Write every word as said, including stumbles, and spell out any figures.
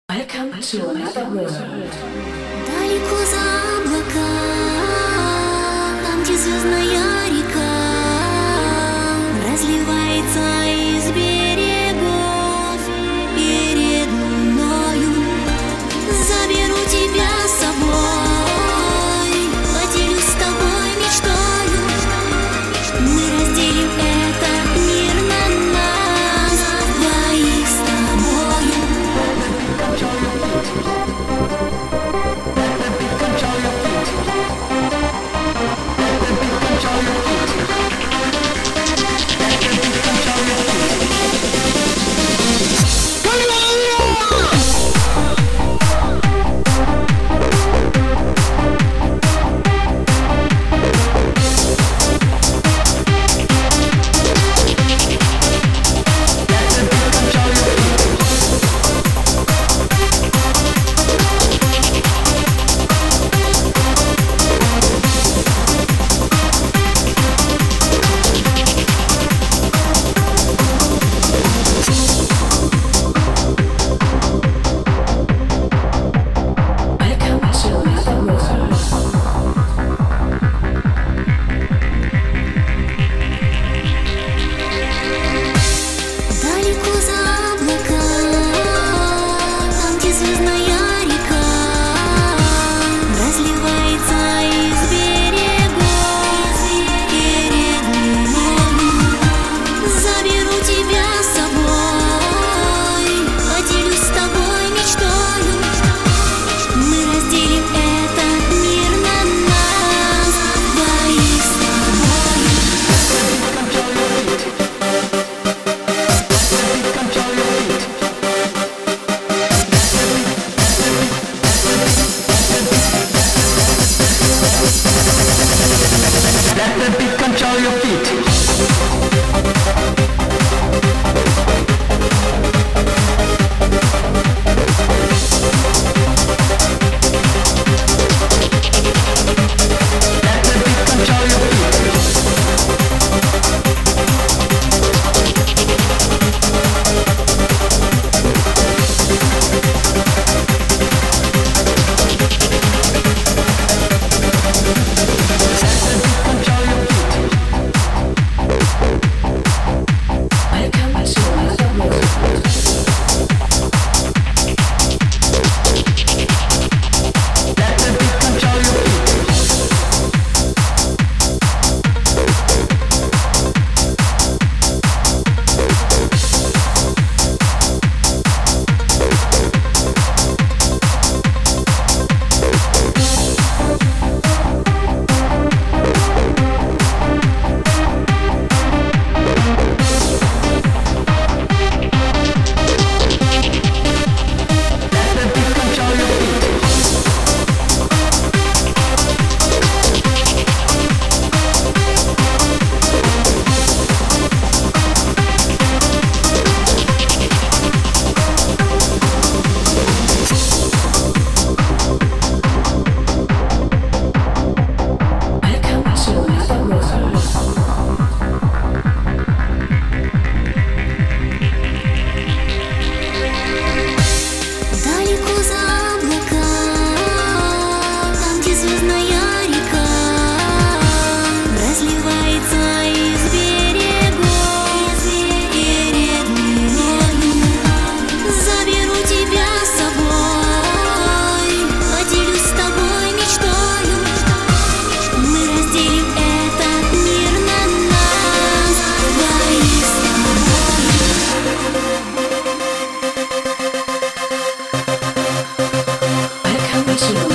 Welcome to another world. Далеко за облака, там, где звездная река разливается из берегов перед луною. Заберу тебя с собой, поделюсь с тобой мечтою. Мы разделим этот мир на нас, двоих с тобою. Далеко за облака, там, где звездная река разливается из берегов перед луною. Заберу тебя с собой, поделюсь с тобой мечтою. Мы разделим этот мир на нас, двоих с тобой. Let the beat control your feet. Let the beat control your feet. Welcome to another world. Let the beat control your feet. Let the beat control your feet. Welcome to another world. Далеко за облака, там, где звездная река разливается из берегов перед луною. Заберу тебя с собой, поделюсь с тобой мечтою. Мы разделим этот мир на нас, двоих с тобой. Welcome to